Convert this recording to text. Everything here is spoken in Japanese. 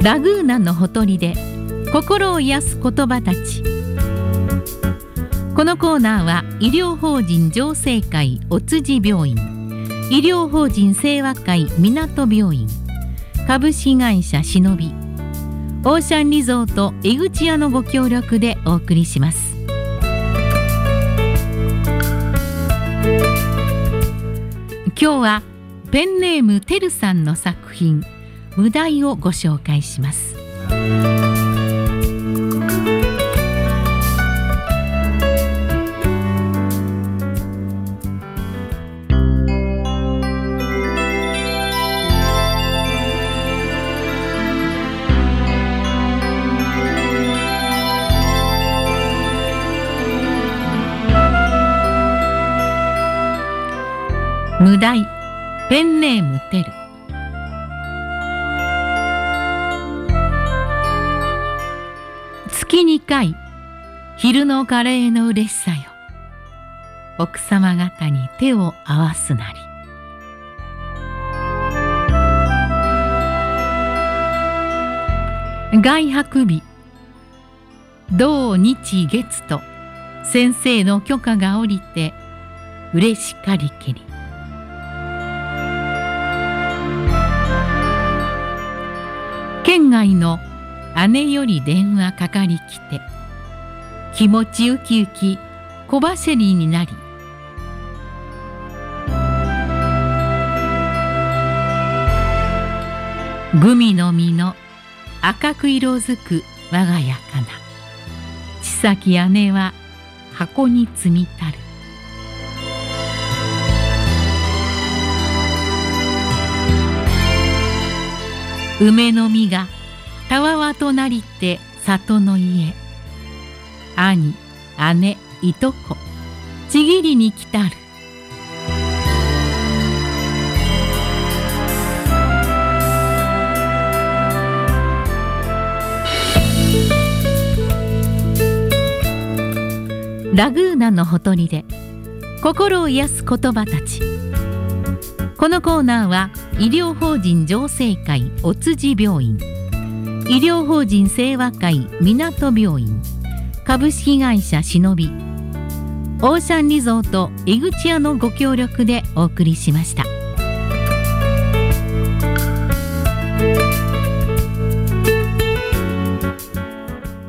ラグーナのほとりで心を癒す言葉たち。このコーナーは医療法人常生会お辻病院、医療法人清和会港病院、株式会社しのび、オーシャンリゾート江口屋のご協力でお送りします。今日はペンネームてるさんの作品無題をご紹介します。無題、ペンネームてる。月2回、昼のカレーの嬉しさよ。奥様方に手を合わすなり。外泊日、土日月と先生の許可が下りて嬉しかりけり。県外の姉より電話かかりきて、気持ちウキウキ小走りになり、グミの実の赤く色づく我が家かな。千崎姉は箱に積みたる。梅の実がたわわとなりて里の家。兄、姉、いとこ、ちぎりに来たる。ラグーナのほとりで心を癒す言葉たち。このコーナーは医療法人常生会お辻病院、医療法人清和会港病院、株式会社しのび、オーシャンリゾート江口屋のご協力でお送りしました。